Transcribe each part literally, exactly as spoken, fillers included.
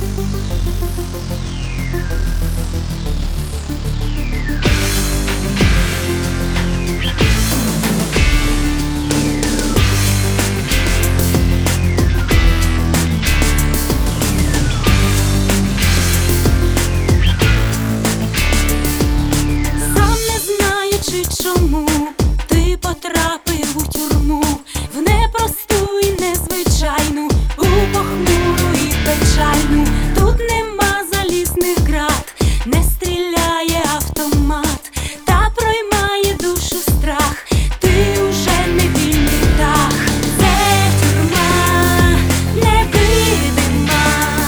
Чому ти потрапив у тюрму, в непросту і незвичайну, у похмуру і печальну? Тут нема залізних град, не стріляє автомат, та проймає душу страх. Ти уже не вільний птах. Це тюрма невидима,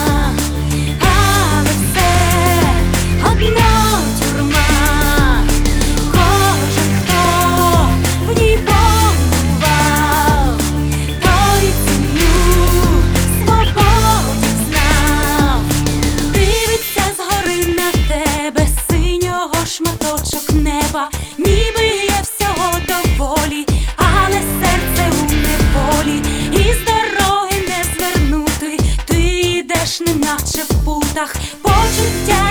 але все одно тюрма. Шматочок неба, ніби є всього доволі, але серце у неволі, і з дороги не звернути. Ти йдеш, неначе в путах, почуття